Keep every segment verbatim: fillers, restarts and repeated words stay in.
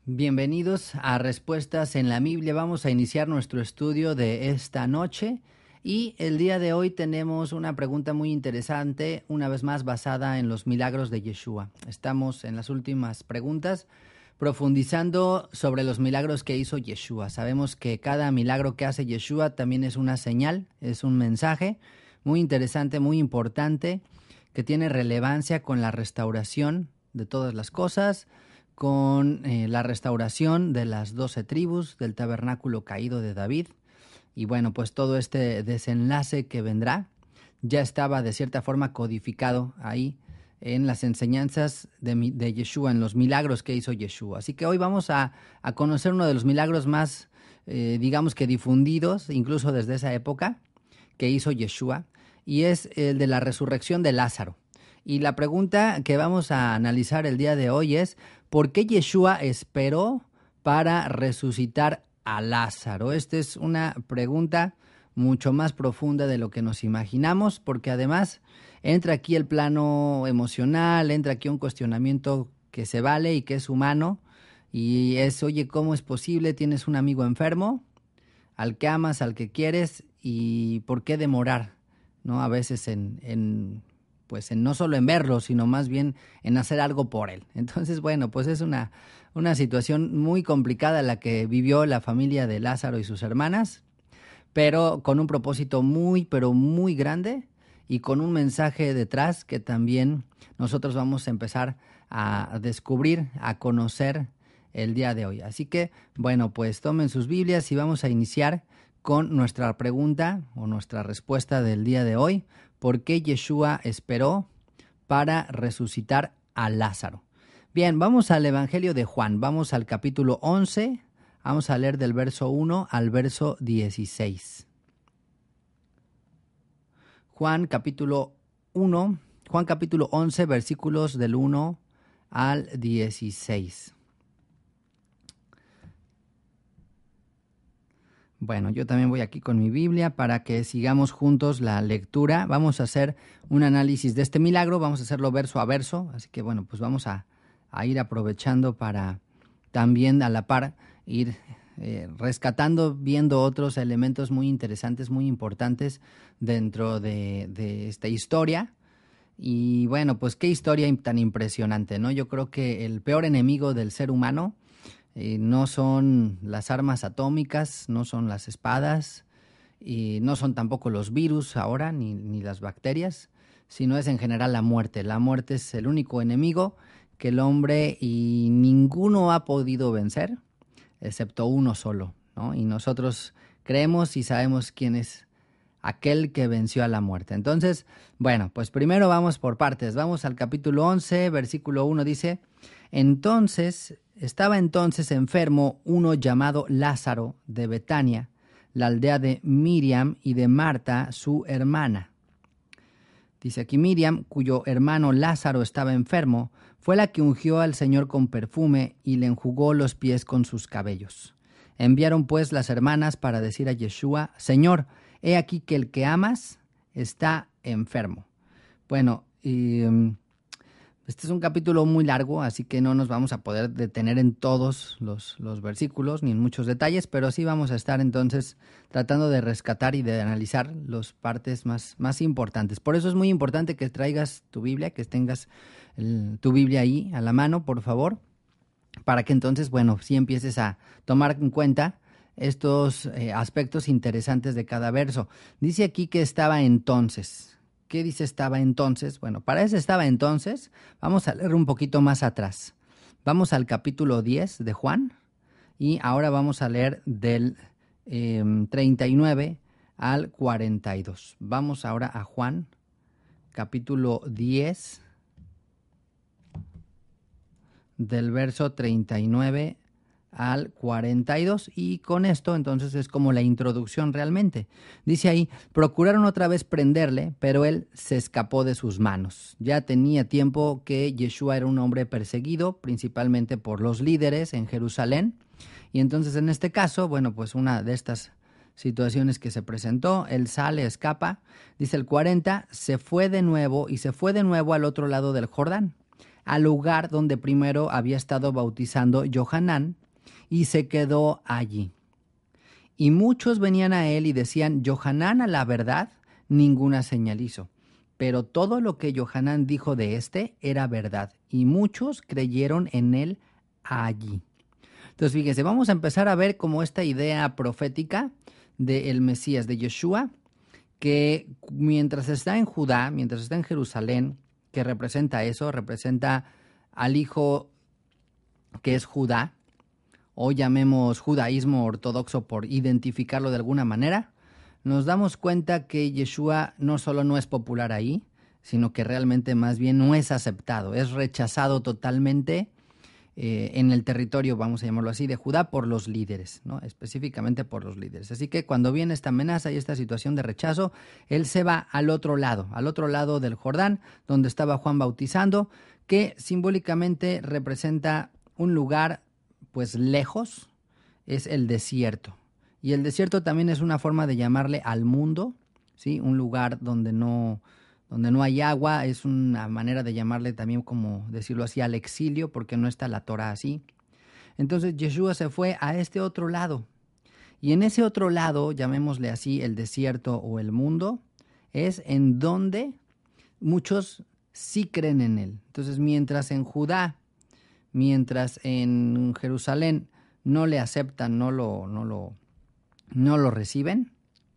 Bienvenidos a Respuestas en la Biblia. Vamos a iniciar nuestro estudio de esta noche y el día de hoy tenemos una pregunta muy interesante, una vez más basada en los milagros de Yeshua. Estamos en las últimas preguntas profundizando sobre los milagros que hizo Yeshua. Sabemos que cada milagro que hace Yeshua también es una señal, es un mensaje muy interesante, muy importante, que tiene relevancia con la restauración de todas las cosas, con eh, la restauración de las doce tribus del tabernáculo caído de David. Y bueno, pues todo este desenlace que vendrá ya estaba de cierta forma codificado ahí en las enseñanzas de, de Yeshua, en los milagros que hizo Yeshua. Así que hoy vamos a, a conocer uno de los milagros más, eh, digamos que difundidos, incluso desde esa época, que hizo Yeshua, y es el de la resurrección de Lázaro. Y la pregunta que vamos a analizar el día de hoy es: ¿por qué Yeshua esperó para resucitar a Lázaro? Esta es una pregunta mucho más profunda de lo que nos imaginamos, porque además entra aquí el plano emocional, entra aquí un cuestionamiento que se vale y que es humano, y es, oye, ¿cómo es posible? Tienes un amigo enfermo, al que amas, al que quieres, y ¿por qué demorar, no? A veces en... en pues en no solo en verlo, sino más bien en hacer algo por él. Entonces, bueno, pues es una, una situación muy complicada la que vivió la familia de Lázaro y sus hermanas, pero con un propósito muy, pero muy grande y con un mensaje detrás que también nosotros vamos a empezar a descubrir, a conocer el día de hoy. Así que, bueno, pues tomen sus Biblias y vamos a iniciar con nuestra pregunta o nuestra respuesta del día de hoy. ¿Por qué Yeshua esperó para resucitar a Lázaro? Bien, vamos al Evangelio de Juan, vamos al capítulo once, vamos a leer del verso uno al verso dieciséis. Juan capítulo uno, Juan capítulo once, versículos del uno al dieciséis. Bueno, yo también voy aquí con mi Biblia para que sigamos juntos la lectura. Vamos a hacer un análisis de este milagro, vamos a hacerlo verso a verso, así que bueno, pues vamos a, a ir aprovechando para también a la par ir eh, rescatando, viendo otros elementos muy interesantes, muy importantes dentro de, de esta historia. Y bueno, pues qué historia tan impresionante, ¿no? Yo creo que el peor enemigo del ser humano Eh, no son las armas atómicas, no son las espadas, y no son tampoco los virus ahora, ni, ni las bacterias, sino es en general la muerte. La muerte es el único enemigo que el hombre y ninguno ha podido vencer, excepto uno solo, ¿no? Y nosotros creemos y sabemos quién es aquel que venció a la muerte. Entonces, bueno, pues primero vamos por partes. Vamos al capítulo once, versículo uno, dice: Entonces, estaba entonces enfermo uno llamado Lázaro de Betania, la aldea de Miriam y de Marta, su hermana. Dice aquí: Miriam, cuyo hermano Lázaro estaba enfermo, fue la que ungió al Señor con perfume y le enjugó los pies con sus cabellos. Enviaron pues las hermanas para decir a Yeshua: Señor, he aquí que el que amas está enfermo. Bueno, y um, este es un capítulo muy largo, así que no nos vamos a poder detener en todos los, los versículos ni en muchos detalles, pero sí vamos a estar entonces tratando de rescatar y de analizar las partes más, más importantes. Por eso es muy importante que traigas tu Biblia, que tengas el, tu Biblia ahí a la mano, por favor, para que entonces, bueno, sí empieces a tomar en cuenta estos eh, aspectos interesantes de cada verso. Dice aquí que estaba entonces. ¿Qué dice estaba entonces? Bueno, para eso estaba entonces, vamos a leer un poquito más atrás. Vamos al capítulo diez de Juan y ahora vamos a leer del eh, treinta y nueve al cuarenta y dos. Vamos ahora a Juan, capítulo diez, del verso treinta y nueve al cuarenta y dos, y con esto entonces es como la introducción realmente. Dice ahí: procuraron otra vez prenderle, pero él se escapó de sus manos. Ya tenía tiempo que Yeshua era un hombre perseguido, principalmente por los líderes en Jerusalén, y entonces en este caso, bueno, pues una de estas situaciones que se presentó, él sale, escapa, dice el cuarenta, se fue de nuevo y se fue de nuevo al otro lado del Jordán. al lugar donde primero había estado bautizando Johanán y se quedó allí. Y muchos venían a él y decían: Johanán, a la verdad, ninguna señal hizo. Pero todo lo que Johanán dijo de éste era verdad, y muchos creyeron en él allí. Entonces, fíjense, vamos a empezar a ver como esta idea profética del Mesías, de Yeshua, que mientras está en Judá, mientras está en Jerusalén, que representa eso, representa al hijo que es Judá, o llamemos judaísmo ortodoxo por identificarlo de alguna manera, nos damos cuenta que Yeshua no solo no es popular ahí, sino que realmente más bien no es aceptado, es rechazado totalmente eh, en el territorio, vamos a llamarlo así, de Judá por los líderes, ¿no? Específicamente por los líderes. Así que cuando viene esta amenaza y esta situación de rechazo, él se va al otro lado, al otro lado del Jordán, donde estaba Juan bautizando, que simbólicamente representa un lugar pues lejos, es el desierto. Y el desierto también es una forma de llamarle al mundo, ¿sí? Un lugar donde no, donde no hay agua, es una manera de llamarle también, como decirlo así, al exilio, porque no está la Torah así. Entonces Yeshua se fue a este otro lado. Y en ese otro lado, llamémosle así, el desierto o el mundo, es en donde muchos sí creen en él. Entonces, mientras en Judá, mientras en Jerusalén no le aceptan, no lo, no lo, no lo reciben,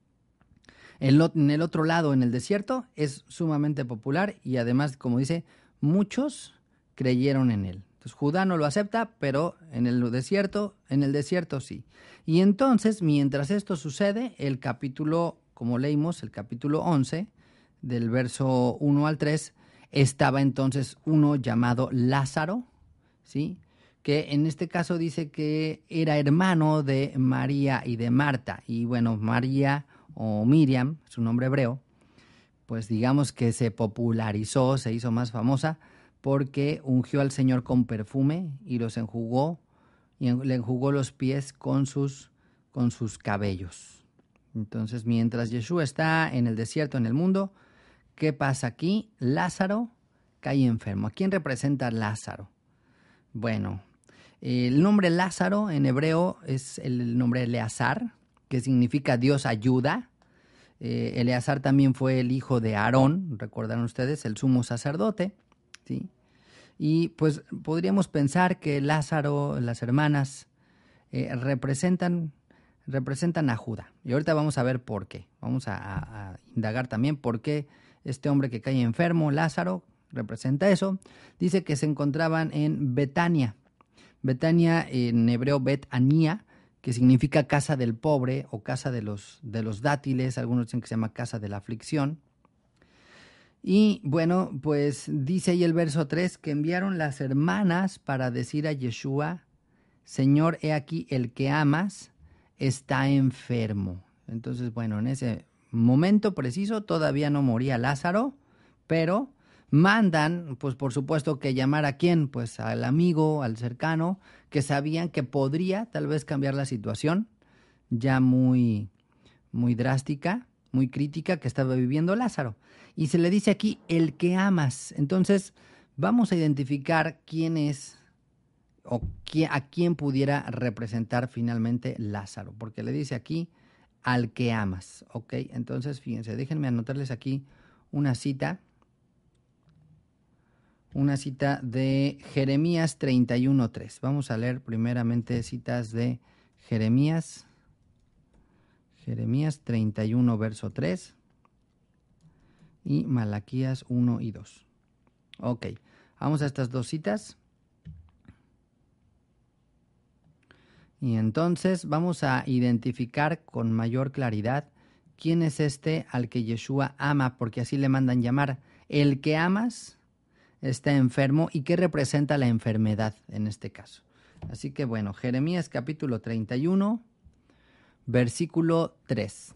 en, lo, en el otro lado, en el desierto, es sumamente popular y además, como dice, muchos creyeron en él. Entonces Judá no lo acepta, pero en el desierto, en el desierto sí. Y entonces, mientras esto sucede, el capítulo, como leímos, el capítulo once, del verso uno al tres, estaba entonces uno llamado Lázaro, ¿sí? Que en este caso dice que era hermano de María y de Marta. Y bueno, María o Miriam, su nombre hebreo, pues digamos que se popularizó, se hizo más famosa porque ungió al Señor con perfume y los enjugó, y le enjugó los pies con sus, con sus cabellos. Entonces, mientras Yeshua está en el desierto, en el mundo, ¿qué pasa aquí? Lázaro cae enfermo. ¿A quién representa Lázaro? Bueno, el nombre Lázaro en hebreo es el nombre Eleazar, que significa Dios ayuda. Eh, Eleazar también fue el hijo de Aarón, recordarán ustedes, el sumo sacerdote, ¿sí? Y pues podríamos pensar que Lázaro, las hermanas, eh, representan, representan a Judá. Y ahorita vamos a ver por qué. Vamos a, a, a indagar también por qué este hombre que cae enfermo, Lázaro, representa eso. Dice que se encontraban en Betania. Betania en hebreo Bet Anía, que significa casa del pobre o casa de los, de los dátiles, algunos dicen que se llama casa de la aflicción. Y bueno, pues dice ahí el verso tres, que enviaron las hermanas para decir a Yeshua: Señor, he aquí el que amas está enfermo. Entonces, bueno, en ese momento preciso todavía no moría Lázaro, pero mandan, pues por supuesto que llamar a quién, pues al amigo, al cercano, que sabían que podría tal vez cambiar la situación, ya muy, muy drástica, muy crítica que estaba viviendo Lázaro. Y se le dice aquí, el que amas. Entonces, vamos a identificar quién es o quién, a quién pudiera representar finalmente Lázaro, porque le dice aquí, al que amas, ¿ok? Entonces, fíjense, déjenme anotarles aquí una cita, una cita de Jeremías treinta y uno tres. Vamos a leer primeramente citas de Jeremías, Jeremías treinta y uno, verso tres, y Malaquías uno y dos. Ok, vamos a estas dos citas. Y entonces vamos a identificar con mayor claridad quién es este al que Yeshua ama, porque así le mandan llamar. El que amas está enfermo. ¿Y qué representa la enfermedad en este caso? Así que bueno, Jeremías capítulo treinta y uno, versículo tres.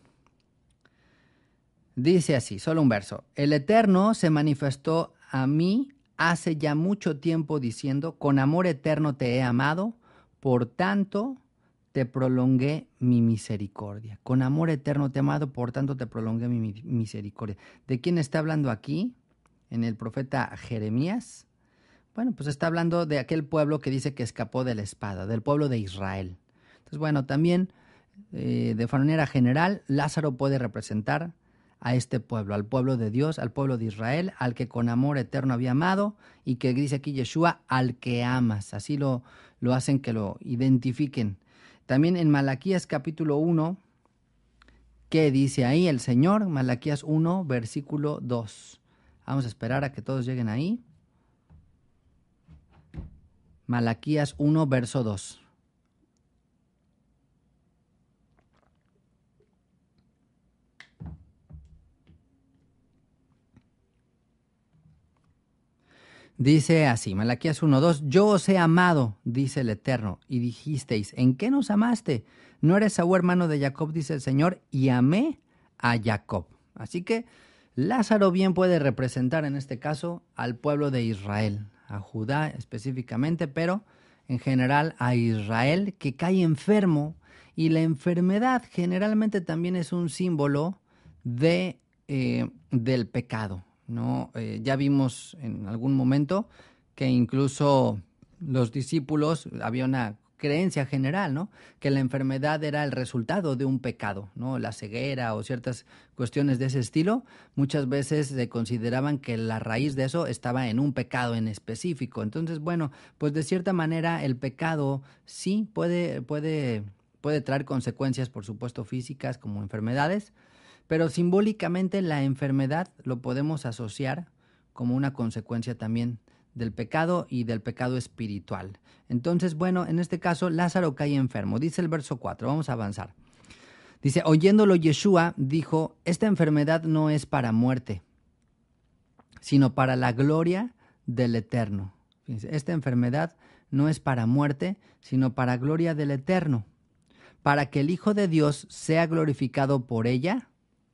Dice así, solo un verso. El Eterno se manifestó a mí hace ya mucho tiempo diciendo: con amor eterno te he amado, por tanto te prolongué mi misericordia. Con amor eterno te he amado, por tanto te prolongué mi misericordia. ¿De quién está hablando aquí? En el profeta Jeremías. Bueno, pues está hablando de aquel pueblo que dice que escapó de la espada, del pueblo de Israel. Entonces, bueno, también eh, de manera general, Lázaro puede representar a este pueblo, al pueblo de Dios, al pueblo de Israel, al que con amor eterno había amado, y que dice aquí Yeshua, al que amas. Así lo, lo hacen que lo identifiquen. También en Malaquías capítulo uno, ¿qué dice ahí el Señor? Malaquías uno, versículo dos. Vamos a esperar a que todos lleguen ahí. Malaquías uno, verso dos. Dice así, Malaquías uno dos, yo os he amado, dice el Eterno, y dijisteis, ¿en qué nos amaste? No eres Esaú hermano de Jacob, dice el Señor, y amé a Jacob. Así que Lázaro bien puede representar en este caso al pueblo de Israel, a Judá específicamente, pero en general a Israel que cae enfermo, y la enfermedad generalmente también es un símbolo de, eh, del pecado. ¿No? Eh, ya vimos en algún momento que incluso los discípulos, había una creencia general, ¿no? Que la enfermedad era el resultado de un pecado, ¿no? La ceguera o ciertas cuestiones de ese estilo, muchas veces se consideraban que la raíz de eso estaba en un pecado en específico. Entonces, bueno, pues de cierta manera el pecado sí puede, puede, puede traer consecuencias, por supuesto, físicas como enfermedades, pero simbólicamente la enfermedad lo podemos asociar como una consecuencia también del pecado y del pecado espiritual. Entonces, bueno, en este caso Lázaro cae enfermo. Dice el verso cuatro, vamos a avanzar. Dice, oyéndolo Yeshua dijo, esta enfermedad no es para muerte, sino para la gloria del Eterno. Fíjense, esta enfermedad no es para muerte, sino para gloria del Eterno, para que el Hijo de Dios sea glorificado por ella.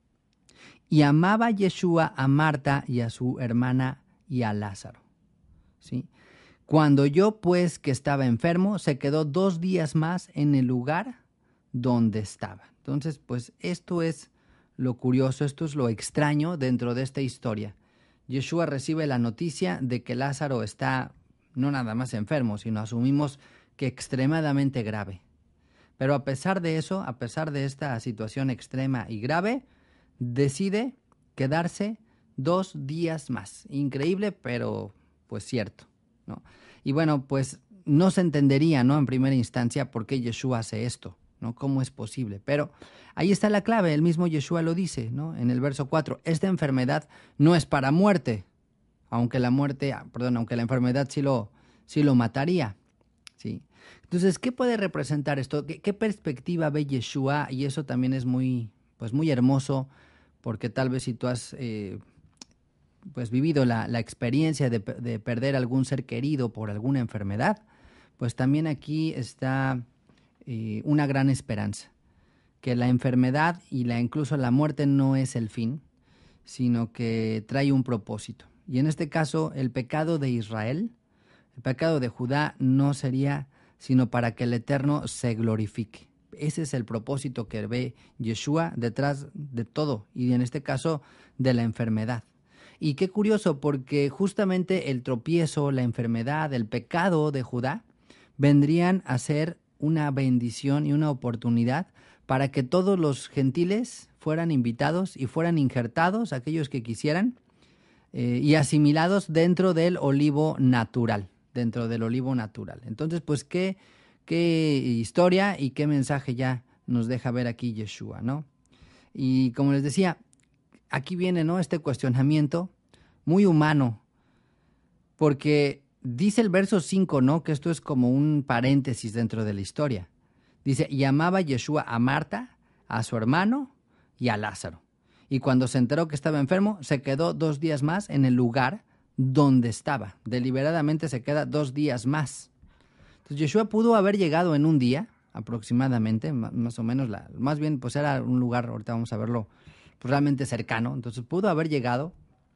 Y amaba Yeshua a Marta y a su hermana y a Lázaro. ¿Sí? Cuando oyó pues que estaba enfermo, se quedó dos días más en el lugar donde estaba. Entonces, pues esto es lo curioso, esto es lo extraño dentro de esta historia. Yeshua recibe la noticia de que Lázaro está no nada más enfermo, sino asumimos que extremadamente grave. Pero a pesar de eso, a pesar de esta situación extrema y grave, decide quedarse dos días más. Increíble, pero pues cierto, ¿no? Y bueno, pues no se entendería, ¿no? En primera instancia por qué Yeshua hace esto, ¿no? ¿Cómo es posible? Pero ahí está la clave, el mismo Yeshua lo dice, ¿no? En el verso cuatro, esta enfermedad no es para muerte, aunque la muerte, perdón, aunque la enfermedad sí lo, sí lo mataría, ¿sí? Entonces, ¿qué puede representar esto? ¿Qué, qué perspectiva ve Yeshua? Y eso también es muy, pues muy hermoso, porque tal vez si tú has eh, pues vivido la, la experiencia de, de perder algún ser querido por alguna enfermedad, pues también aquí está eh, una gran esperanza, que la enfermedad y la incluso la muerte no es el fin, sino que trae un propósito. Y en este caso, el pecado de Israel, el pecado de Judá no sería sino para que el Eterno se glorifique. Ese es el propósito que ve Yeshua detrás de todo, y en este caso de la enfermedad. Y qué curioso, porque justamente el tropiezo, la enfermedad, el pecado de Judá vendrían a ser una bendición y una oportunidad para que todos los gentiles fueran invitados y fueran injertados, aquellos que quisieran, eh, y asimilados dentro del olivo natural, dentro del olivo natural. Entonces, pues qué, qué historia y qué mensaje ya nos deja ver aquí Yeshua, ¿no? Y como les decía, aquí viene, ¿no?, este cuestionamiento muy humano, porque dice el verso cinco, ¿no?, que esto es como un paréntesis dentro de la historia. Dice, y amaba Yeshua a Marta, a su hermano y a Lázaro. Y cuando se enteró que estaba enfermo, se quedó dos días más en el lugar donde estaba. Deliberadamente se queda dos días más. Entonces Yeshua pudo haber llegado en un día, aproximadamente, más o menos, la, más bien pues era un lugar, ahorita vamos a verlo, pues realmente cercano. Entonces pudo haber llegado,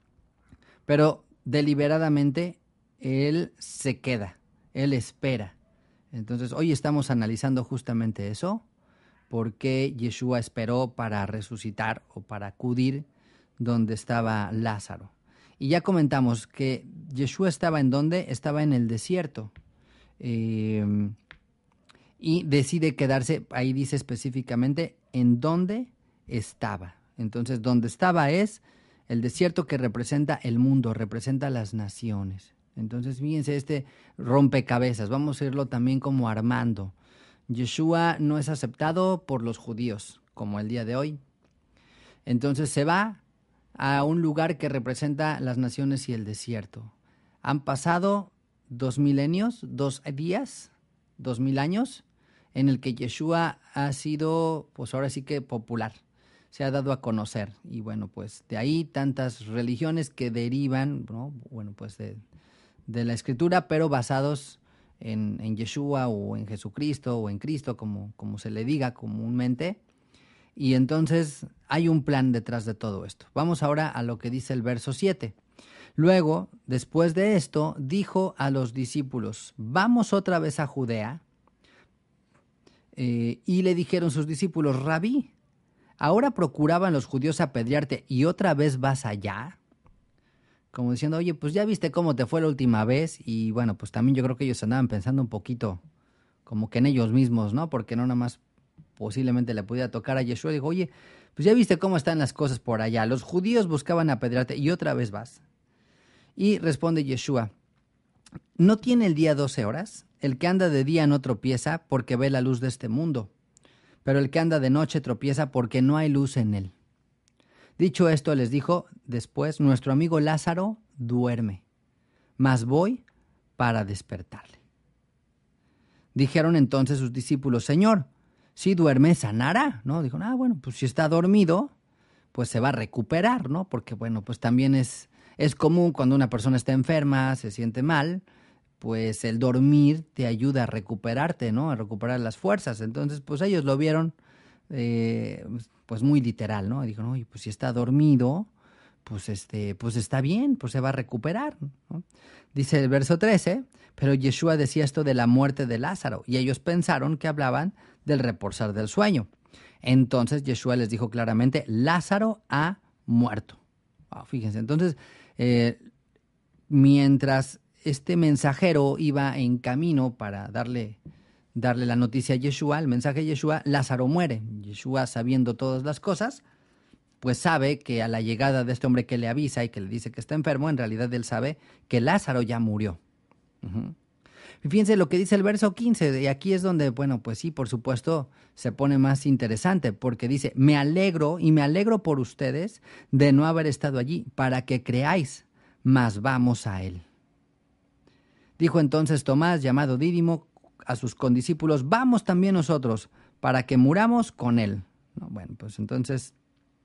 pero deliberadamente él se queda, él espera. Entonces hoy estamos analizando justamente eso, por qué Yeshua esperó para resucitar o para acudir donde estaba Lázaro. Y ya comentamos que Yeshua estaba en dónde, estaba en el desierto. Eh, y decide quedarse, ahí dice específicamente en dónde estaba. Entonces, donde estaba es el desierto, que representa el mundo, representa las naciones. Entonces, fíjense este rompecabezas, vamos a irlo también como armando. Yeshua no es aceptado por los judíos, como el día de hoy. Entonces se va a un lugar que representa las naciones y el desierto. Han pasado dos milenios, dos días, dos mil años, en el que Yeshua ha sido, pues ahora sí que popular, se ha dado a conocer. Y bueno, pues de ahí tantas religiones que derivan, ¿no? Bueno, pues de, de la Escritura, pero basados en, en Yeshua o en Jesucristo o en Cristo, como, como se le diga comúnmente. Y entonces hay un plan detrás de todo esto. Vamos ahora a lo que dice el verso siete. Luego, después de esto, dijo a los discípulos, vamos otra vez a Judea. Eh, y le dijeron sus discípulos, Rabí, ¿ahora procuraban los judíos apedrearte y otra vez vas allá? Como diciendo, oye, pues ya viste cómo te fue la última vez. Y bueno, pues también yo creo que ellos andaban pensando un poquito como que en ellos mismos, ¿no? Porque no nada más posiblemente le pudiera tocar a Yeshua. Dijo, oye, pues ya viste cómo están las cosas por allá. Los judíos buscaban apedrearte y otra vez vas. Y responde Yeshua, ¿no tiene el día doce horas? El que anda de día no tropieza porque ve la luz de este mundo, pero el que anda de noche tropieza porque no hay luz en él. Dicho esto, les dijo después, nuestro amigo Lázaro duerme, mas voy para despertarle. Dijeron entonces sus discípulos, Señor, si duerme, sanará, ¿no? Dijo, ah, bueno, pues si está dormido, pues se va a recuperar, ¿no? Porque, bueno, pues también es, es común cuando una persona está enferma, se siente mal, pues el dormir te ayuda a recuperarte, ¿no? A recuperar las fuerzas. Entonces, pues ellos lo vieron, eh, pues muy literal, ¿no? Dijeron, oye, pues si está dormido, pues este, pues está bien, pues se va a recuperar, ¿no? Dice el verso trece, pero Yeshua decía esto de la muerte de Lázaro, y ellos pensaron que hablaban del reposar del sueño. Entonces Yeshua les dijo claramente, Lázaro ha muerto. Wow, fíjense, entonces, eh, mientras este mensajero iba en camino para darle, darle la noticia a Yeshua, el mensaje de Yeshua, Lázaro muere. Yeshua, sabiendo todas las cosas, pues sabe que a la llegada de este hombre que le avisa y que le dice que está enfermo, en realidad él sabe que Lázaro ya murió. Uh-huh. Y fíjense lo que dice el verso quince, y aquí es donde, bueno, pues sí, por supuesto, se pone más interesante, porque dice, me alegro y me alegro por ustedes de no haber estado allí, para que creáis, mas vamos a él. Dijo entonces Tomás, llamado Dídimo, a sus condiscípulos, vamos también nosotros, para que muramos con él. No, bueno, pues entonces,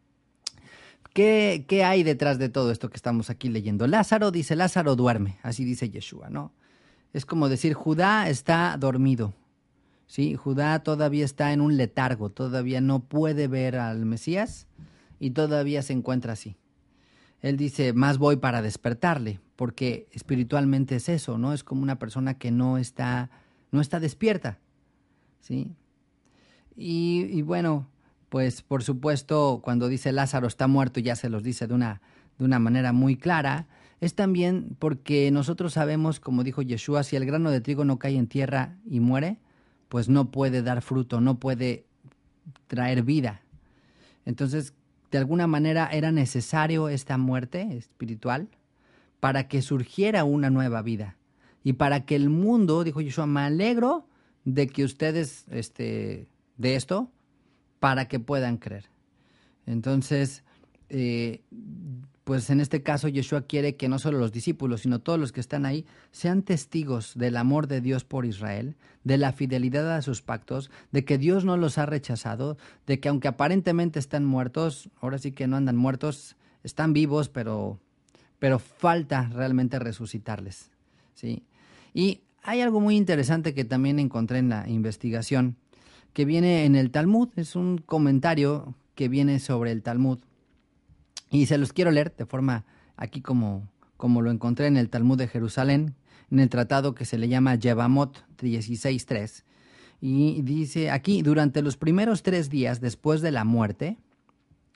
¿qué, ¿qué hay detrás de todo esto que estamos aquí leyendo? Lázaro, dice, Lázaro duerme, así dice Yeshua, ¿no? Es como decir, Judá está dormido, ¿sí? Judá todavía está en un letargo, todavía no puede ver al Mesías y todavía se encuentra así. Él dice, más voy para despertarle, porque espiritualmente es eso, ¿no? Es como una persona que no está, no está despierta, ¿sí? Y, y bueno, pues por supuesto, cuando dice Lázaro está muerto, ya se los dice de una, de una manera muy clara. Es también porque nosotros sabemos, como dijo Yeshua, si el grano de trigo no cae en tierra y muere, pues no puede dar fruto, no puede traer vida. Entonces, de alguna manera era necesario esta muerte espiritual para que surgiera una nueva vida. Y para que el mundo, dijo Yeshua, me alegro de que ustedes, este, de esto, para que puedan creer. Entonces, eh, pues en este caso Yeshua quiere que no solo los discípulos, sino todos los que están ahí sean testigos del amor de Dios por Israel, de la fidelidad a sus pactos, de que Dios no los ha rechazado, de que aunque aparentemente están muertos, ahora sí que no andan muertos, están vivos, pero, pero falta realmente resucitarles, ¿sí? Y hay algo muy interesante que también encontré en la investigación, que viene en el Talmud, es un comentario que viene sobre el Talmud. Y se los quiero leer de forma aquí como, como lo encontré en el Talmud de Jerusalén, en el tratado que se le llama Yevamot dieciséis tres. Y dice aquí, durante los primeros tres días después de la muerte,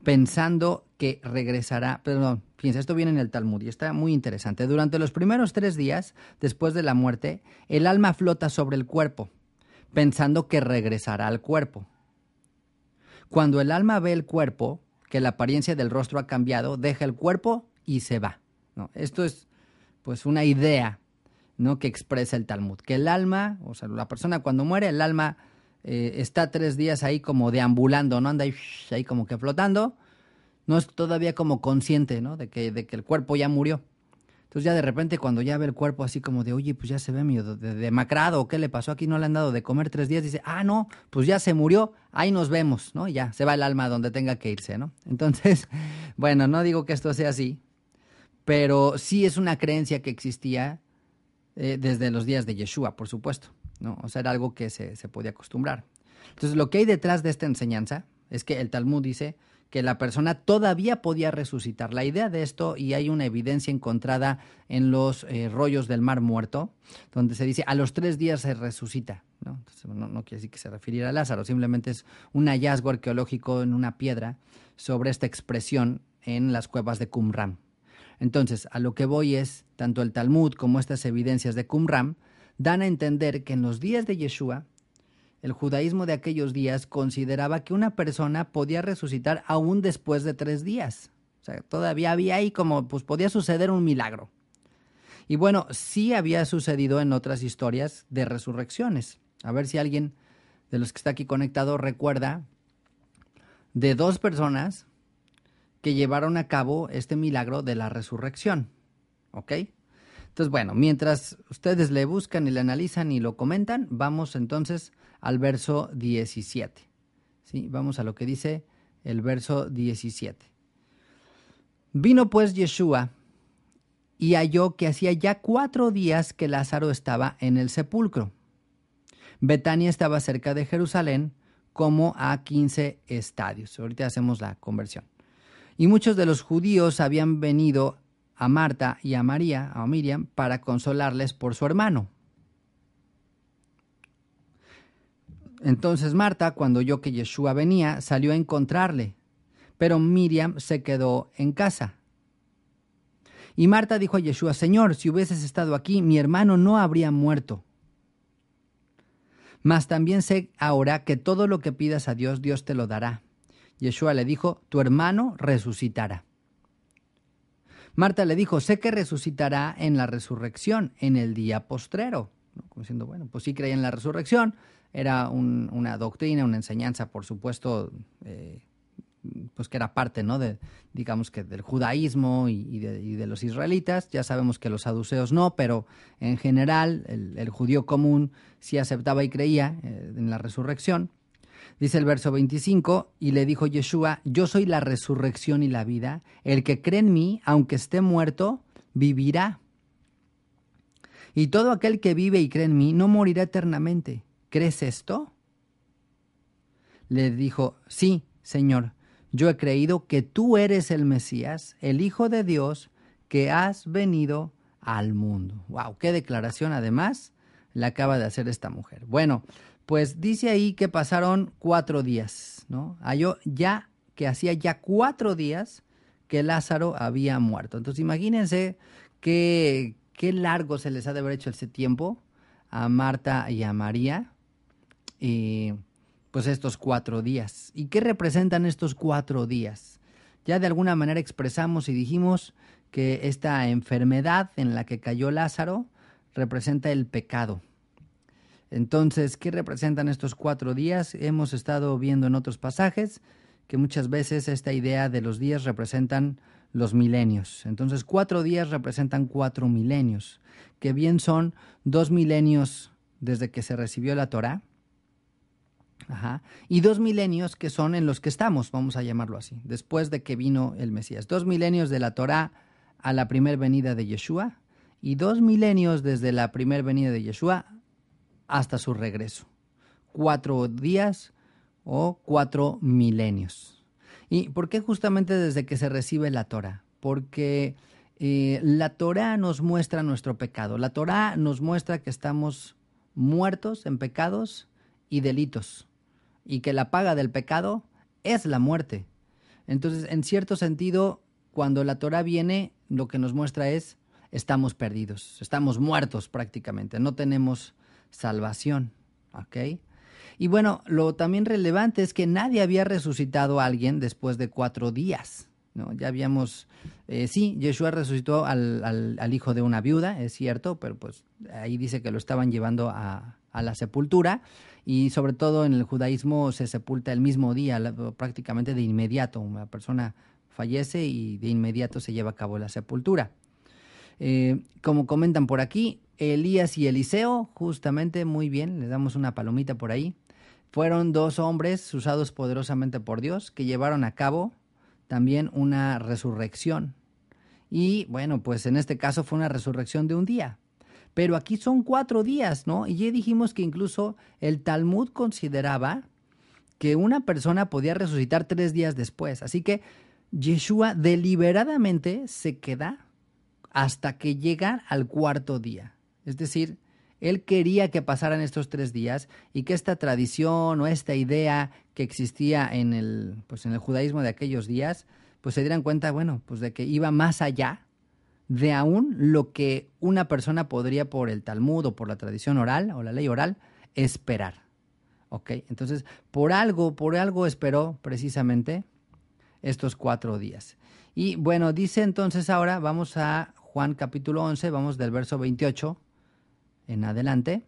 pensando que regresará, perdón, fíjense, esto viene en el Talmud y está muy interesante. Durante los primeros tres días después de la muerte, el alma flota sobre el cuerpo, pensando que regresará al cuerpo. Cuando el alma ve el cuerpo, que la apariencia del rostro ha cambiado, deja el cuerpo y se va, ¿no? Esto es pues una idea, ¿no?, que expresa el Talmud, que el alma, o sea, la persona cuando muere, el alma eh, está tres días ahí como deambulando, no anda ahí, ahí como que flotando, no es todavía como consciente, ¿no?, de que, de que el cuerpo ya murió. Entonces ya de repente cuando ya ve el cuerpo así como de, oye, pues ya se ve medio de, demacrado, ¿qué le pasó aquí? No le han dado de comer tres días, dice, ah, no, pues ya se murió, ahí nos vemos, ¿no? Y ya, se va el alma a donde tenga que irse, ¿no? Entonces, bueno, no digo que esto sea así, pero sí es una creencia que existía eh, desde los días de Yeshua, por supuesto, ¿no? O sea, era algo que se, se podía acostumbrar. Entonces, lo que hay detrás de esta enseñanza es que el Talmud dice que la persona todavía podía resucitar. La idea de esto, y hay una evidencia encontrada en los eh, rollos del Mar Muerto, donde se dice a los tres días se resucita, ¿no? Entonces, no, no quiere decir que se refiriera a Lázaro, simplemente es un hallazgo arqueológico en una piedra sobre esta expresión en las cuevas de Qumran. Entonces, a lo que voy es, tanto el Talmud como estas evidencias de Qumran dan a entender que en los días de Yeshua, el judaísmo de aquellos días consideraba que una persona podía resucitar aún después de tres días. O sea, todavía había ahí como, pues podía suceder un milagro. Y bueno, sí había sucedido en otras historias de resurrecciones. A ver si alguien de los que está aquí conectado recuerda de dos personas que llevaron a cabo este milagro de la resurrección. ¿Ok? Entonces, bueno, mientras ustedes le buscan y le analizan y lo comentan, vamos entonces al verso diecisiete. ¿Sí? Vamos a lo que dice el verso diecisiete. Vino pues Yeshua y halló que hacía ya cuatro días que Lázaro estaba en el sepulcro. Betania estaba cerca de Jerusalén, como a quince estadios. Ahorita hacemos la conversión. Y muchos de los judíos habían venido a Marta y a María, a Miriam, para consolarles por su hermano. Entonces Marta, cuando oyó que Yeshua venía, salió a encontrarle, pero Miriam se quedó en casa. Y Marta dijo a Yeshua, Señor, si hubieses estado aquí, mi hermano no habría muerto. Mas también sé ahora que todo lo que pidas a Dios, Dios te lo dará. Yeshua le dijo, tu hermano resucitará. Marta le dijo, sé que resucitará en la resurrección, en el día postrero. Como diciendo, bueno, pues sí creía en la resurrección. Era un, una doctrina, una enseñanza, por supuesto, eh, pues que era parte, ¿no?, de, digamos que del judaísmo y, y, de, y de los israelitas. Ya sabemos que los saduceos no, pero en general el, el judío común sí aceptaba y creía eh, en la resurrección. Dice el verso veinticinco, y le dijo Yeshua, yo soy la resurrección y la vida. El que cree en mí, aunque esté muerto, vivirá. Y todo aquel que vive y cree en mí no morirá eternamente. ¿Crees esto? Le dijo, sí, Señor, yo he creído que tú eres el Mesías, el Hijo de Dios, que has venido al mundo. ¡Wow! ¡Qué declaración además la acaba de hacer esta mujer! Bueno, pues dice ahí que pasaron cuatro días, ¿no? Halló ya que hacía ya cuatro días que Lázaro había muerto. Entonces imagínense qué, qué largo se les ha de haber hecho ese tiempo a Marta y a María. Y pues estos cuatro días. ¿Y qué representan estos cuatro días? Ya de alguna manera expresamos y dijimos que esta enfermedad en la que cayó Lázaro representa el pecado. Entonces, ¿qué representan estos cuatro días? Hemos estado viendo en otros pasajes que muchas veces esta idea de los días representan los milenios. Entonces, cuatro días representan cuatro milenios, que bien son dos milenios desde que se recibió la Torá, Ajá. y dos milenios que son en los que estamos, vamos a llamarlo así, después de que vino el Mesías. Dos milenios de la Torá a la primer venida de Yeshua y dos milenios desde la primer venida de Yeshua hasta su regreso. Cuatro días o cuatro milenios. ¿Y por qué justamente desde que se recibe la Torá? Porque eh, la Torá nos muestra nuestro pecado. La Torá nos muestra que estamos muertos en pecados y delitos, y que la paga del pecado es la muerte. Entonces, en cierto sentido, cuando la Torah viene, lo que nos muestra es, estamos perdidos, estamos muertos prácticamente, no tenemos salvación, ¿ok? Y bueno, lo también relevante es que nadie había resucitado a alguien después de cuatro días, ¿no? Ya habíamos, eh, sí, Yeshua resucitó al, al, al hijo de una viuda, es cierto, pero pues ahí dice que lo estaban llevando a, a la sepultura, y sobre todo en el judaísmo se sepulta el mismo día, prácticamente de inmediato. Una persona fallece y de inmediato se lleva a cabo la sepultura. Eh, como comentan por aquí, Elías y Eliseo, justamente, muy bien, les damos una palomita por ahí, fueron dos hombres usados poderosamente por Dios que llevaron a cabo también una resurrección. Y bueno, pues en este caso fue una resurrección de un día. Pero aquí son cuatro días, ¿no? Y ya dijimos que incluso el Talmud consideraba que una persona podía resucitar tres días después. Así que Yeshua deliberadamente se queda hasta que llega al cuarto día. Es decir, él quería que pasaran estos tres días y que esta tradición o esta idea que existía en el, pues en el judaísmo de aquellos días, pues se dieran cuenta, bueno, pues de que iba más allá de aún lo que una persona podría por el Talmud o por la tradición oral o la ley oral esperar. ¿Ok? Entonces, por algo, por algo esperó precisamente estos cuatro días. Y bueno, dice entonces ahora, vamos a Juan capítulo once, vamos del verso veintiocho en adelante.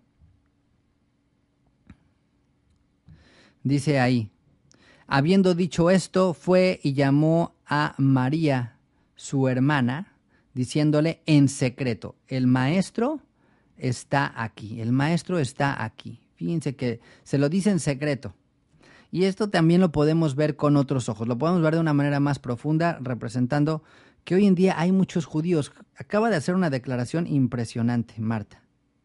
Dice ahí, habiendo dicho esto, fue y llamó a María, su hermana, diciéndole en secreto, el maestro está aquí, el maestro está aquí. Fíjense que se lo dice en secreto. Y esto también lo podemos ver con otros ojos, lo podemos ver de una manera más profunda, representando que hoy en día hay muchos judíos. Acaba de hacer una declaración impresionante, Marta.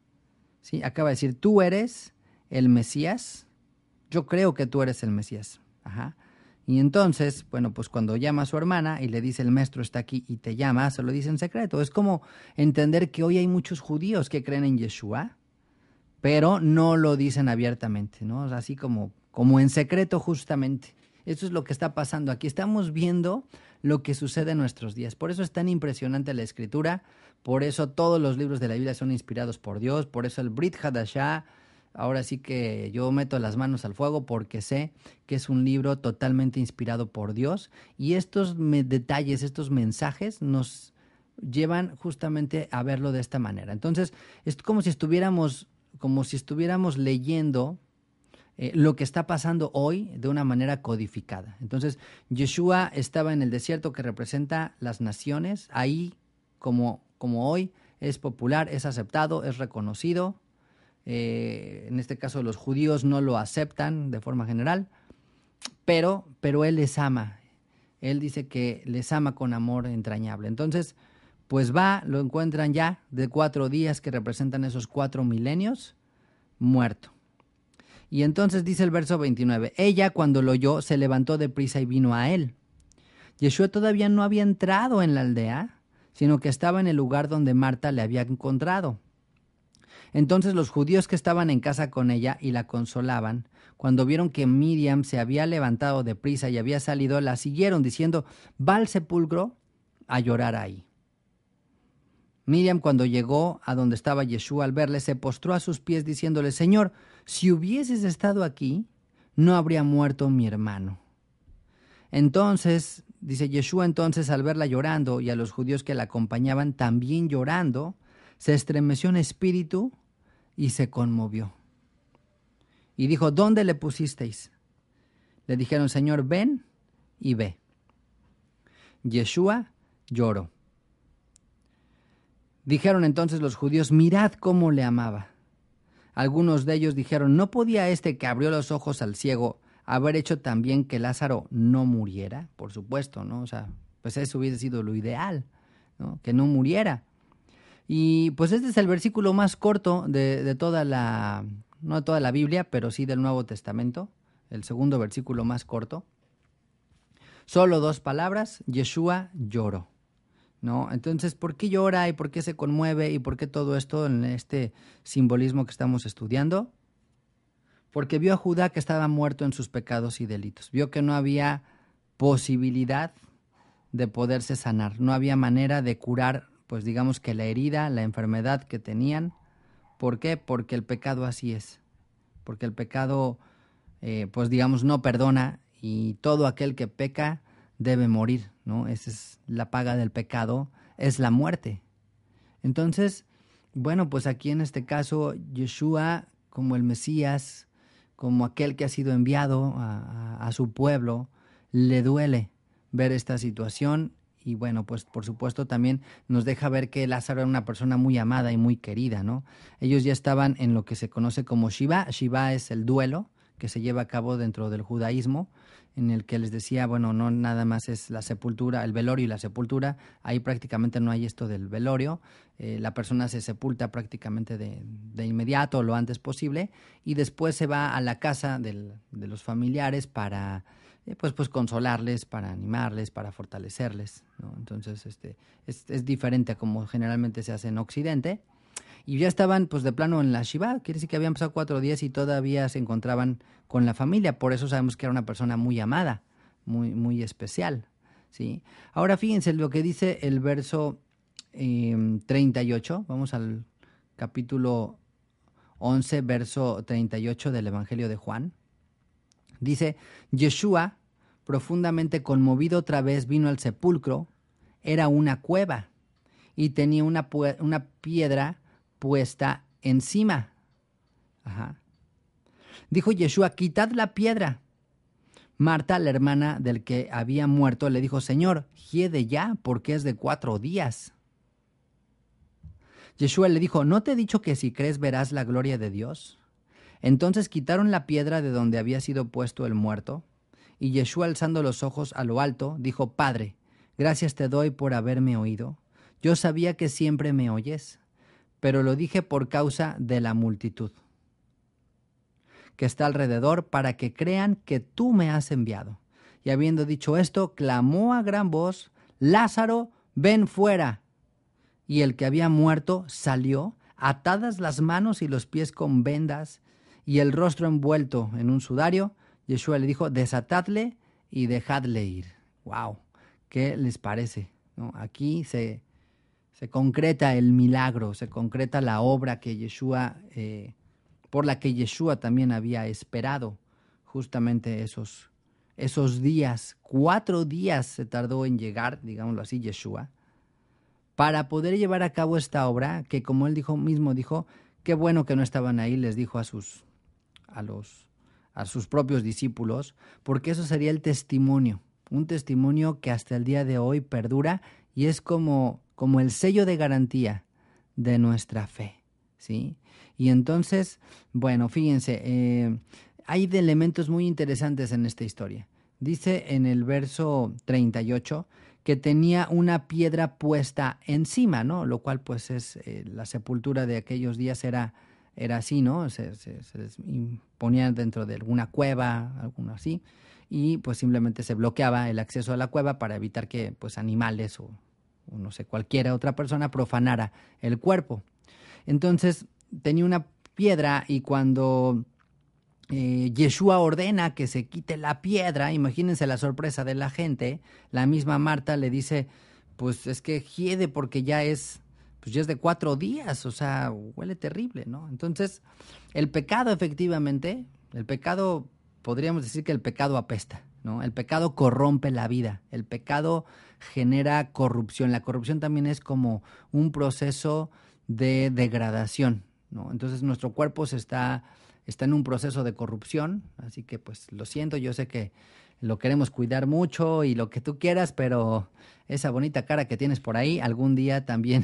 Sí, acaba de decir, tú eres el Mesías, yo creo que tú eres el Mesías. Ajá. Y entonces, bueno, pues cuando llama a su hermana y le dice el maestro está aquí y te llama, se lo dice en secreto. Es como entender que hoy hay muchos judíos que creen en Yeshua, pero no lo dicen abiertamente, ¿no? O sea, así como, como en secreto justamente. Eso es lo que está pasando aquí. Estamos viendo lo que sucede en nuestros días. Por eso es tan impresionante la Escritura, por eso todos los libros de la Biblia son inspirados por Dios, por eso el Brit Hadashah, ahora sí que yo meto las manos al fuego porque sé que es un libro totalmente inspirado por Dios, y estos me- detalles, estos mensajes nos llevan justamente a verlo de esta manera. Entonces, es como si estuviéramos, como si estuviéramos leyendo eh, lo que está pasando hoy de una manera codificada. Entonces, Yeshua estaba en el desierto que representa las naciones, ahí como, como hoy es popular, es aceptado, es reconocido. Eh, en este caso los judíos no lo aceptan de forma general, pero, pero Él les ama. Él dice que les ama con amor entrañable. Entonces, pues va, lo encuentran ya de cuatro días que representan esos cuatro milenios, muerto. Y entonces dice el verso veintinueve, ella cuando lo oyó se levantó deprisa y vino a él. Yeshua todavía no había entrado en la aldea, sino que estaba en el lugar donde Marta le había encontrado. Entonces los judíos que estaban en casa con ella y la consolaban, cuando vieron que Miriam se había levantado deprisa y había salido, la siguieron diciendo, va al sepulcro a llorar ahí. Miriam, cuando llegó a donde estaba Yeshua, al verle, se postró a sus pies diciéndole, Señor, si hubieses estado aquí, no habría muerto mi hermano. Entonces, dice Yeshua, entonces al verla llorando y a los judíos que la acompañaban también llorando, se estremeció en espíritu y se conmovió. Y dijo, ¿dónde le pusisteis? Le dijeron, Señor, ven y ve. Yeshua lloró. Dijeron entonces los judíos, mirad cómo le amaba. Algunos de ellos dijeron, ¿no podía este que abrió los ojos al ciego haber hecho también que Lázaro no muriera? Por supuesto, ¿no? O sea, pues eso hubiese sido lo ideal, ¿no? Que no muriera. Y pues este es el versículo más corto de, de toda la, no de toda la Biblia, pero sí del Nuevo Testamento, el segundo versículo más corto. Solo dos palabras, Yeshua lloró. ¿No? Entonces, ¿por qué llora y por qué se conmueve y por qué todo esto en este simbolismo que estamos estudiando? Porque vio a Judá que estaba muerto en sus pecados y delitos. Vio que no había posibilidad de poderse sanar. No había manera de curar, pues digamos que la herida, la enfermedad que tenían. ¿Por qué? Porque el pecado así es. Porque el pecado, eh, pues digamos, no perdona, y todo aquel que peca debe morir, ¿no? Esa es la paga del pecado, es la muerte. Entonces, bueno, pues aquí en este caso, Yeshua, como el Mesías, como aquel que ha sido enviado a, a, a su pueblo, le duele ver esta situación. Y bueno, pues por supuesto también nos deja ver que Lázaro era una persona muy amada y muy querida, ¿no? Ellos ya estaban en lo que se conoce como Shiva. Shiva es el duelo que se lleva a cabo dentro del judaísmo, en el que les decía, bueno, no nada más es la sepultura, el velorio y la sepultura. Ahí prácticamente no hay esto del velorio. Eh, la persona se sepulta prácticamente de, de inmediato, lo antes posible, y después se va a la casa del, de los familiares para... Pues, pues consolarles, para animarles, para fortalecerles, ¿no? Entonces, este, es, es diferente a como generalmente se hace en Occidente. Y ya estaban, pues, de plano en la Shiva. Quiere decir que habían pasado cuatro días y todavía se encontraban con la familia. Por eso sabemos que era una persona muy amada, muy, muy especial, ¿sí? Ahora, fíjense lo que dice el verso eh, treinta y ocho. Vamos al capítulo once, verso treinta y ocho del Evangelio de Juan. Dice, Yeshua, profundamente conmovido otra vez, vino al sepulcro. Era una cueva y tenía una, una piedra puesta encima. Ajá. Dijo Yeshua, quitad la piedra. Marta, la hermana del que había muerto, le dijo, Señor, hiede ya, porque es de cuatro días. Yeshua le dijo, ¿no te he dicho que si crees verás la gloria de Dios? Entonces quitaron la piedra de donde había sido puesto el muerto, y Yeshua, alzando los ojos a lo alto, dijo, Padre, gracias te doy por haberme oído. Yo sabía que siempre me oyes, pero lo dije por causa de la multitud que está alrededor, para que crean que tú me has enviado. Y habiendo dicho esto, clamó a gran voz, Lázaro, ven fuera. Y el que había muerto salió, atadas las manos y los pies con vendas, y el rostro envuelto en un sudario. Yeshua le dijo, desatadle y dejadle ir. ¡Wow! ¿Qué les parece? ¿No? Aquí se, se concreta el milagro, se concreta la obra que Yeshua, eh, por la que Yeshua también había esperado justamente esos, esos días. Cuatro días se tardó en llegar, digámoslo así, Yeshua, para poder llevar a cabo esta obra que, como él dijo, mismo dijo, qué bueno que no estaban ahí, les dijo a sus, a los, a sus propios discípulos, porque eso sería el testimonio, un testimonio que hasta el día de hoy perdura y es como, como el sello de garantía de nuestra fe, ¿sí? Y entonces, bueno, fíjense, eh, hay de elementos muy interesantes en esta historia. Dice en el verso treinta y ocho que tenía una piedra puesta encima, ¿no? Lo cual pues es, eh, la sepultura de aquellos días era, era así, ¿no? Se, se, se les ponían dentro de alguna cueva, alguno así, y pues simplemente se bloqueaba el acceso a la cueva para evitar que pues animales o, o no sé, cualquiera otra persona profanara el cuerpo. Entonces tenía una piedra y cuando eh, Yeshua ordena que se quite la piedra, imagínense la sorpresa de la gente, la misma Marta le dice, pues es que hiede porque ya es, pues ya es de cuatro días, o sea, huele terrible, ¿no? Entonces, el pecado efectivamente, el pecado, podríamos decir que el pecado apesta, ¿no? El pecado corrompe la vida, el pecado genera corrupción, la corrupción también es como un proceso de degradación, ¿no? Entonces nuestro cuerpo se está, está en un proceso de corrupción, así que pues lo siento, yo sé que lo queremos cuidar mucho y lo que tú quieras, pero esa bonita cara que tienes por ahí algún día también,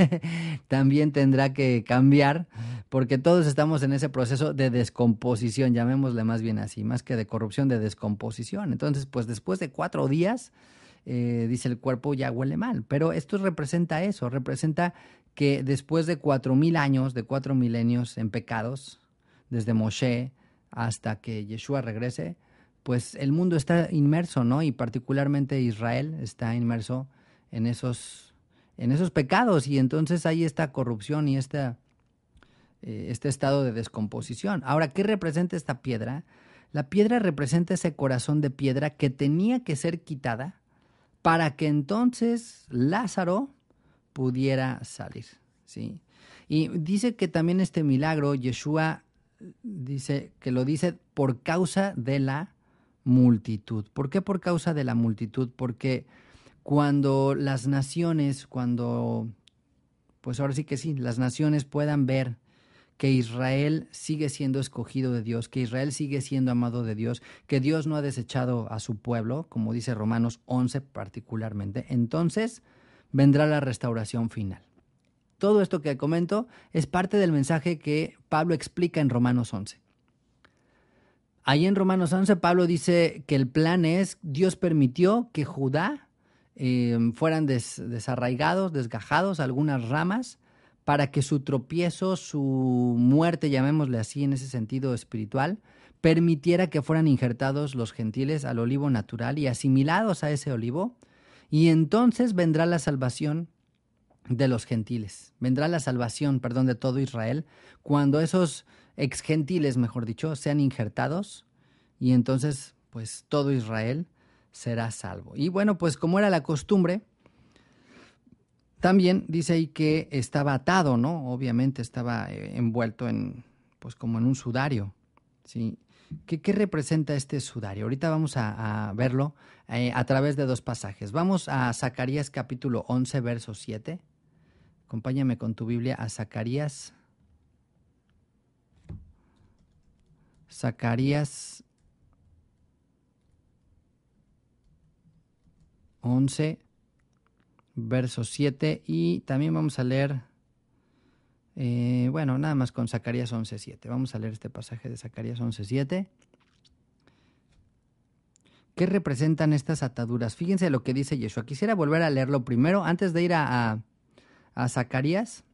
también tendrá que cambiar, porque todos estamos en ese proceso de descomposición, llamémosle más bien así, más que de corrupción, de descomposición. Entonces, pues después de cuatro días, eh, dice el cuerpo ya huele mal, pero esto representa eso, representa que después de cuatro mil años, de cuatro milenios en pecados, desde Moshe hasta que Yeshua regrese, pues el mundo está inmerso, ¿no? Y particularmente Israel está inmerso en esos, en esos pecados, y entonces hay esta corrupción y esta, eh, este estado de descomposición. Ahora, ¿qué representa esta piedra? La piedra representa ese corazón de piedra que tenía que ser quitada para que entonces Lázaro pudiera salir, ¿sí? Y dice que también este milagro, Yeshua dice que lo dice por causa de la multitud. ¿Por qué por causa de la multitud? Porque cuando las naciones, cuando, pues ahora sí que sí, las naciones puedan ver que Israel sigue siendo escogido de Dios, que Israel sigue siendo amado de Dios, que Dios no ha desechado a su pueblo, como dice Romanos once particularmente, entonces vendrá la restauración final. Todo esto que comento es parte del mensaje que Pablo explica en Romanos once. Ahí en Romanos once Pablo dice que el plan es, Dios permitió que Judá eh, fueran des, desarraigados, desgajados algunas ramas, para que su tropiezo, su muerte, llamémosle así en ese sentido espiritual, permitiera que fueran injertados los gentiles al olivo natural y asimilados a ese olivo, y entonces vendrá la salvación de los gentiles, vendrá la salvación, perdón, de todo Israel, cuando esos ex gentiles, mejor dicho, sean injertados, y entonces pues todo Israel será salvo. Y bueno, pues como era la costumbre, también dice ahí que estaba atado, ¿no? Obviamente estaba eh, envuelto en, pues como en un sudario, ¿sí? ¿Qué, qué representa este sudario? Ahorita vamos a, a verlo eh, a través de dos pasajes. Vamos a Zacarías capítulo once, verso siete. Acompáñame con tu Biblia a Zacarías. Zacarías once, verso siete, y también vamos a leer, eh, bueno, nada más con Zacarías once, siete. Vamos a leer este pasaje de Zacarías once, siete. ¿Qué representan estas ataduras? Fíjense lo que dice Yeshua. Quisiera volver a leerlo primero, antes de ir a, a, a Zacarías.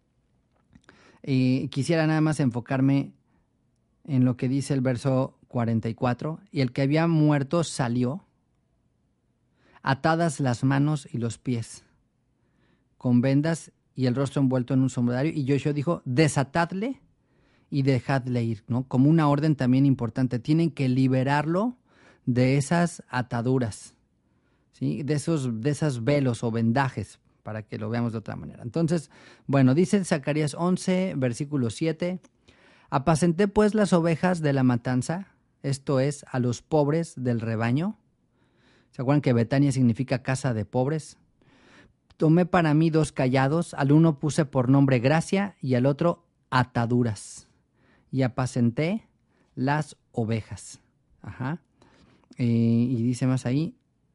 Eh, quisiera nada más enfocarme en lo que dice el verso cuarenta y cuatro. Y el que había muerto salió, atadas las manos y los pies, con vendas y el rostro envuelto en un sombrario. Y Joshua dijo, desatadle y dejadle ir, ¿no? Como una orden también importante. Tienen que liberarlo de esas ataduras, ¿sí? De esos, de esas velos o vendajes, para que lo veamos de otra manera. Entonces, bueno, dice Zacarías once, versículo siete, apacenté pues las ovejas de la matanza, esto es, a los pobres del rebaño. ¿Se acuerdan que Betania significa casa de pobres? Tomé para mí dos callados, al uno puse por nombre gracia y al otro ataduras. Y apacenté las ovejas. Ajá. Eh, y dice más ahí,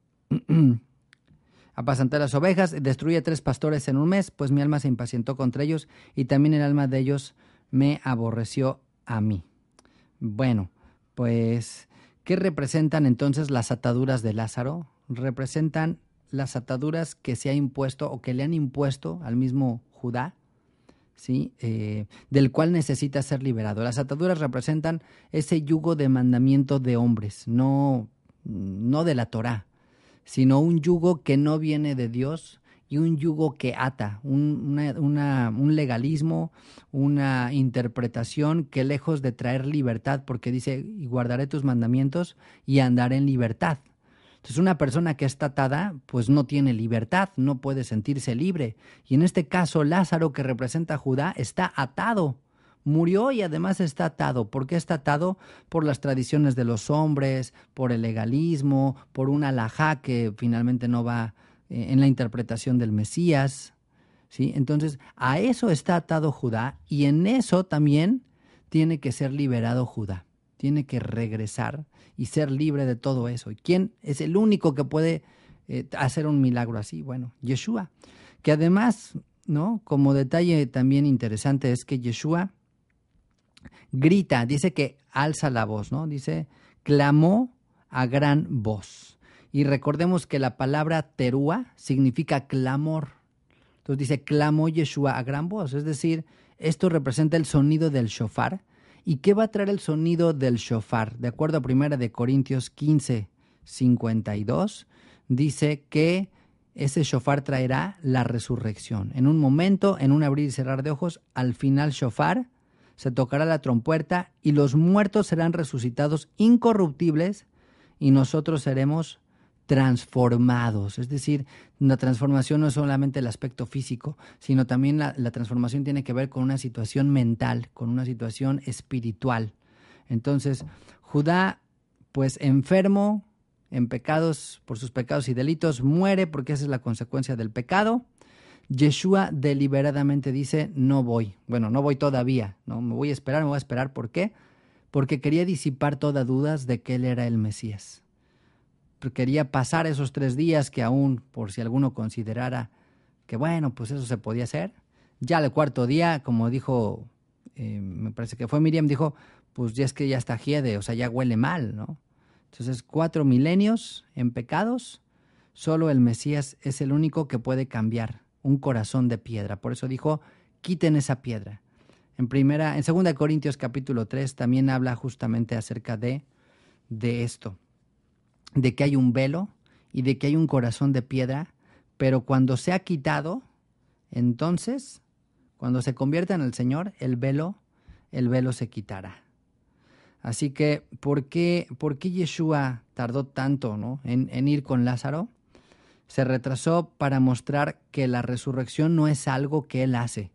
apacenté las ovejas, destruí a tres pastores en un mes, pues mi alma se impacientó contra ellos y también el alma de ellos me aborreció a mí. Bueno, pues, ¿qué representan entonces las ataduras de Lázaro? Representan las ataduras que se ha impuesto o que le han impuesto al mismo Judá, ¿sí? Eh, del cual necesita ser liberado. Las ataduras representan ese yugo de mandamiento de hombres, no, no de la Torá, sino un yugo que no viene de Dios y un yugo que ata, un, una, una, un legalismo, una interpretación que lejos de traer libertad, porque dice, y guardaré tus mandamientos y andaré en libertad. Entonces una persona que está atada, pues no tiene libertad, no puede sentirse libre. Y en este caso, Lázaro, que representa a Judá, está atado. Murió y además está atado. ¿Por qué está atado? Por las tradiciones de los hombres, por el legalismo, por una halajá que finalmente no va eh, en la interpretación del Mesías, ¿sí? Entonces, a eso está atado Judá y en eso también tiene que ser liberado Judá. Tiene que regresar y ser libre de todo eso. ¿Y quién es el único que puede eh, hacer un milagro así? Bueno, Yeshua. Que además, ¿no? Como detalle también interesante es que Yeshua grita, dice que alza la voz, ¿no? Dice, clamó a gran voz. Y recordemos que la palabra terúa significa clamor. Entonces dice, clamó Yeshua a gran voz. Es decir, esto representa el sonido del shofar. ¿Y qué va a traer el sonido del shofar? De acuerdo a primera de Corintios quince, cincuenta y dos, dice que ese shofar traerá la resurrección. En un momento, en un abrir y cerrar de ojos, al final shofar se tocará la trompeta y los muertos serán resucitados incorruptibles y nosotros seremos transformados. Es decir, la transformación no es solamente el aspecto físico, sino también la, la transformación tiene que ver con una situación mental, con una situación espiritual. Entonces, Judá, pues enfermo en pecados, por sus pecados y delitos, muere porque esa es la consecuencia del pecado. Yeshua deliberadamente dice, no voy. Bueno, no voy todavía, ¿no? Me voy a esperar, me voy a esperar. ¿Por qué? Porque quería disipar toda dudas de que él era el Mesías. Quería pasar esos tres días que aún, por si alguno considerara que bueno, pues eso se podía hacer. Ya el cuarto día, como dijo, eh, me parece que fue Miriam, dijo, pues ya es que ya está hiede, o sea, ya huele mal, ¿no? Entonces, cuatro milenios en pecados, solo el Mesías es el único que puede cambiar un corazón de piedra. Por eso dijo, quiten esa piedra. En primera, en segunda Corintios capítulo tres también habla justamente acerca de, de esto, de que hay un velo y de que hay un corazón de piedra, pero cuando se ha quitado, entonces, cuando se convierta en el Señor, el velo, el velo se quitará. Así que, ¿por qué, por qué Yeshua tardó tanto, ¿no? en, en ir con Lázaro? Se retrasó para mostrar que la resurrección no es algo que Él hace.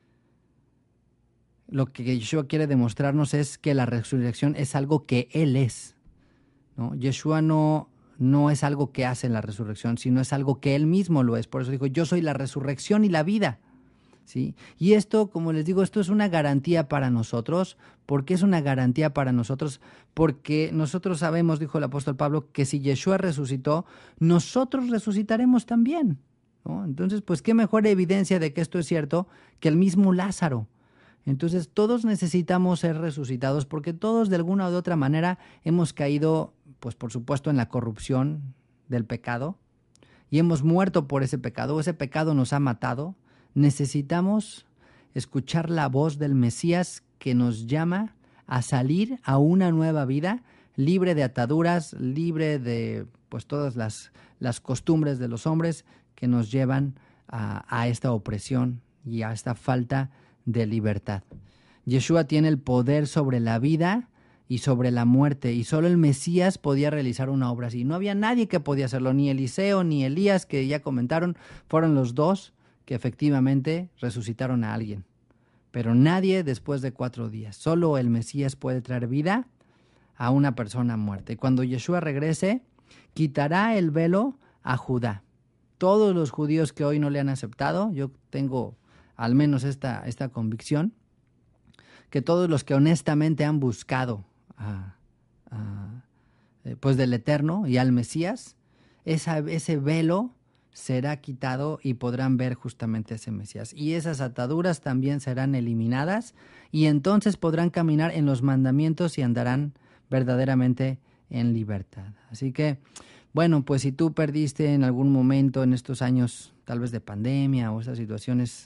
Lo que Yeshua quiere demostrarnos es que la resurrección es algo que Él es, ¿no? Yeshua no, no es algo que hace en la resurrección, sino es algo que Él mismo lo es. Por eso dijo, yo soy la resurrección y la vida. ¿Sí? Y esto, como les digo, esto es una garantía para nosotros. ¿Por qué es una garantía para nosotros? Porque nosotros sabemos, dijo el apóstol Pablo, que si Yeshua resucitó, nosotros resucitaremos también, ¿no? Entonces, pues qué mejor evidencia de que esto es cierto que el mismo Lázaro. Entonces, todos necesitamos ser resucitados porque todos de alguna u otra manera hemos caído, pues por supuesto, en la corrupción del pecado y hemos muerto por ese pecado. Ese pecado nos ha matado. Necesitamos escuchar la voz del Mesías que nos llama a salir a una nueva vida, libre de ataduras, libre de pues todas las, las costumbres de los hombres que nos llevan a, a esta opresión y a esta falta de libertad. Yeshua tiene el poder sobre la vida y sobre la muerte, y solo el Mesías podía realizar una obra así. No había nadie que podía hacerlo, ni Eliseo ni Elías, que ya comentaron, fueron los dos que efectivamente resucitaron a alguien. Pero nadie después de cuatro días. Solo el Mesías puede traer vida a una persona muerta. Y cuando Yeshua regrese, quitará el velo a Judá. Todos los judíos que hoy no le han aceptado, yo tengo al menos esta, esta convicción, que todos los que honestamente han buscado a, a, pues del Eterno y al Mesías, esa, ese velo será quitado y podrán ver justamente ese Mesías. Y esas ataduras también serán eliminadas y entonces podrán caminar en los mandamientos y andarán verdaderamente en libertad. Así que, bueno, pues si tú perdiste en algún momento en estos años tal vez de pandemia o esas situaciones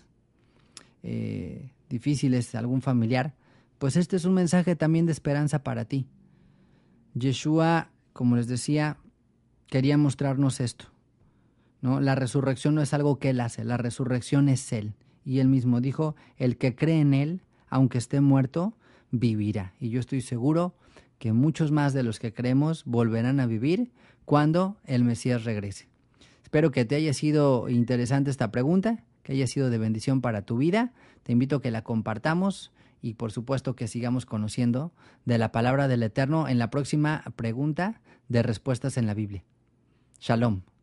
eh, difíciles, algún familiar, pues este es un mensaje también de esperanza para ti. Yeshua, como les decía, quería mostrarnos esto, ¿no? La resurrección no es algo que Él hace, la resurrección es Él. Y Él mismo dijo, el que cree en Él, aunque esté muerto, vivirá. Y yo estoy seguro que muchos más de los que creemos volverán a vivir cuando el Mesías regrese. Espero que te haya sido interesante esta pregunta, que haya sido de bendición para tu vida. Te invito a que la compartamos y por supuesto que sigamos conociendo de la palabra del Eterno en la próxima pregunta de respuestas en la Biblia. Shalom.